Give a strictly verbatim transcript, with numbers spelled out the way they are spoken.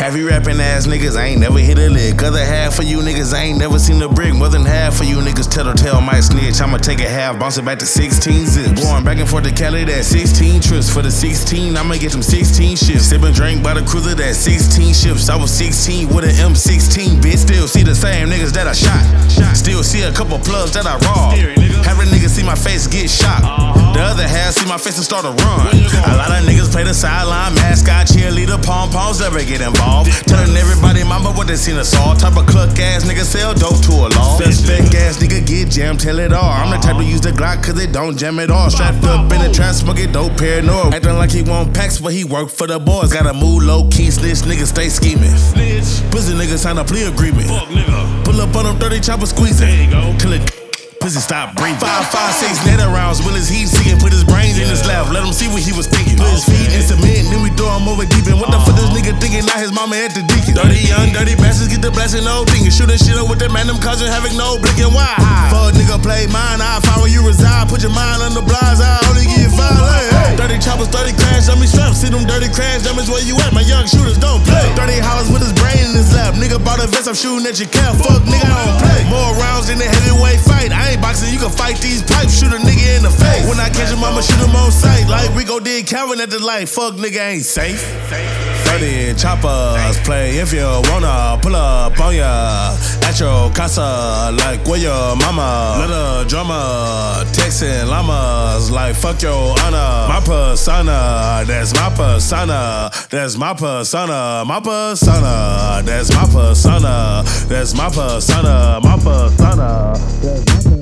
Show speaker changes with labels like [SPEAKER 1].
[SPEAKER 1] Half you rapping ass niggas, I ain't never hit a lick. Other half of you niggas, I ain't never seen a brick. More than half of you niggas, tattletale might snitch. I'ma take a half, bounce it back to sixteen zips. Going back and forth to Cali, that's sixteen trips. For the sixteen, I'ma get them sixteen shifts. Sippin' drink by the cruiser, that's sixteen ships. I was sixteen with an M sixteen, bitch. Still see the same niggas that I shot. Still see a couple plugs that I robbed. Have a nigga see my face get shot. The other half see my face and start to run. A lot of niggas play the sideline, mascot, cheerleader, pom-poms never get involved. Telling everybody mama what they seen us all. Type of cluck ass nigga sell dope to a law. Suspect ass nigga get jammed, tell it all. I'm the type to use the Glock cause it don't jam at all. Strapped up in the trap, smoking dope, paranoid. Acting like he want packs, but he work for the boys. Gotta move low key, snitch niggas stay scheming. Pussy niggas sign a plea agreement. Pull up on them thirty chopper squeezing. Till it pussy stop breathing. Five, five, six net rounds. Will his heat seeking? Put his brains in his lap. Let him see what he was thinking. Put his feet in cement, then we throw him over deep. And what the fuck this nigga thinking? Not his mama at the deacon. Dirty young, dirty bastards get the blasting, no thinking. Shooting shit up with the man, them causing havoc, no blinking. Why? Fuck nigga, play mine. I find where you reside. Put your mind on the blinds. I only give you five. Hey, hey. Dirty choppers, thirty crash dummy straps. See them dirty crash dummies where you at? My young shooters don't play. Thirty hollers with his brain in his lap. Nigga bought a vest, I'm shooting at your cap. Fuck nigga, I don't play. More rounds than the heavyweight fight. I ain't boxing, you can fight these pipes. Shoot a nigga in the face. When I catch him, I'ma shoot him on sight. Like Rico did Calvin at the light. Fuck nigga ain't safe. thirty choppers play if you wanna. Pull up on ya at your casa. Like where your mama. Little drummer texting llamas. Like fuck your honor. My persona, that's my persona. That's my persona. My persona. That's my persona. That's my persona. My persona. That's my persona.